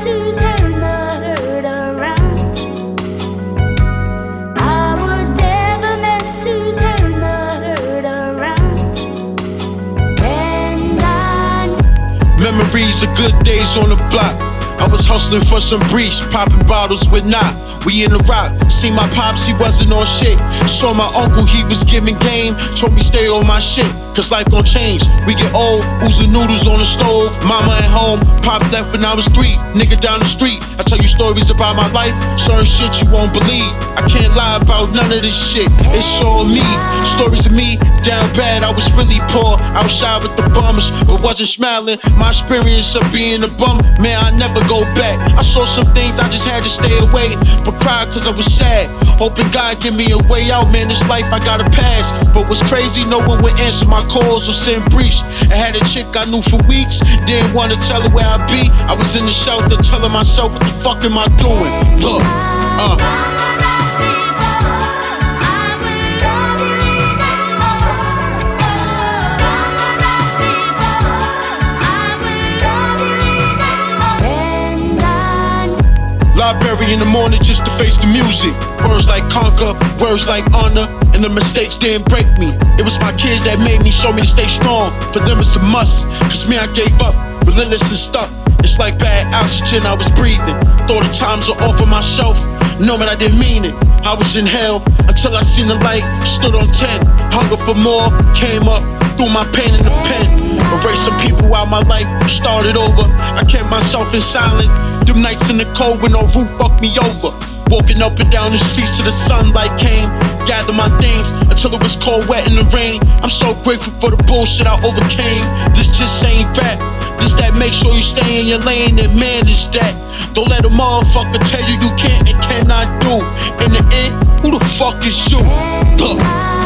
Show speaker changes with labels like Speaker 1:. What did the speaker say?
Speaker 1: to turn the hurt around. I was never meant to turn the hurt around. And
Speaker 2: memories of good days on the block. I was hustling for some breach, popping bottles with knot. We in the rock, see my pops, he wasn't on shit. Saw my uncle, he was giving game. Told me stay on my shit, cause life gon' change. We get old, oozing noodles on the stove. Mama at home, pop left when I was 3. Nigga down the street, I tell you stories about my life. Certain shit you won't believe. I can't lie about none of this shit. It's all me, stories of me. Down bad, I was really poor. I was shy with the bums, but wasn't smiling. My experience of being a bum, man, I never go back. I saw some things, I just had to stay away. But cried cause I was sad, hoping God give me a way out. Man, this life I gotta pass. But what's crazy, no one would answer my calls or send breach. I had a chick I knew for weeks, didn't wanna tell her where I be. I was in the shelter telling myself, what the fuck am I doing? Look, library in the morning just to face the music. Words like conquer, words like honor, and the mistakes didn't break me. It was my kids that made me, show me to stay strong. For them it's a must, cause me I gave up, relentless and stuck. It's like bad oxygen I was breathing. Thought the times were off of myself, knowing I didn't mean it. I was in hell until I seen the light, stood on 10. Hunger for more, came up, threw my pain in the pen. Erased some people out my life, started over. I kept myself in silence. Them nights in the cold when no roof fucked me over. Walking up and down the streets till the sunlight came. Gather my things until it was cold, wet in the rain. I'm so grateful for the bullshit I overcame. This just ain't rap. This that make sure you stay in your lane and manage that. Don't let a motherfucker tell you you can't and cannot do. In the end, who the fuck is you? Look.